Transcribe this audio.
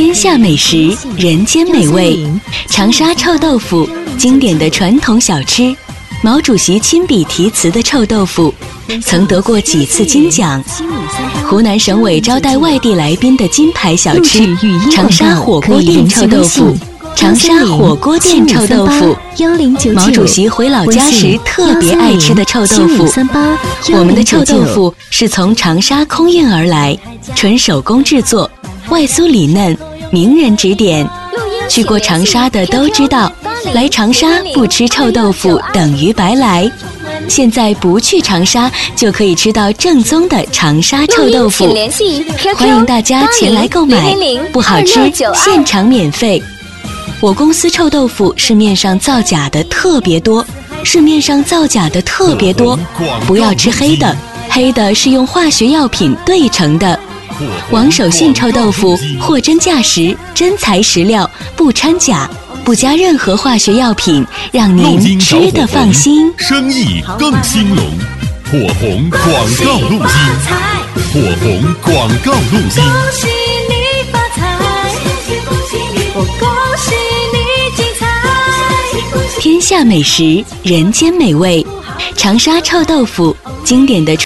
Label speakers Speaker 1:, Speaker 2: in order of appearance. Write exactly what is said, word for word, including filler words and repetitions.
Speaker 1: 天下美食，人间美味。长沙臭豆腐，经典的传统小吃。毛主席亲笔题词的臭豆腐，曾得过几次金奖。湖南省委招待外地来宾的金牌小吃，长沙火锅店臭豆腐。长沙火锅店臭豆腐，毛主席回老家时特别爱吃的臭豆腐。我们的臭豆腐是从长沙空运而来，纯手工制作，外酥里嫩，名人指点。去过长沙的都知道，来长沙不吃臭豆腐等于白来。现在不去长沙就可以吃到正宗的长沙臭豆腐，欢迎大家前来购买，不好吃现场免费。我公司臭豆腐市面上造假的特别多，市面上造假的特别多，不要吃黑的，黑的是用化学药品兑成的。王守信臭豆腐货真价实，真材实料，不掺假，不加任何化学药品，让您吃得放心。
Speaker 2: 生意更兴隆，火红广告路径，火红广告路径。
Speaker 3: 恭喜你发财，我恭喜你精彩。
Speaker 1: 天下美食，人间美味。长沙臭豆腐，经典的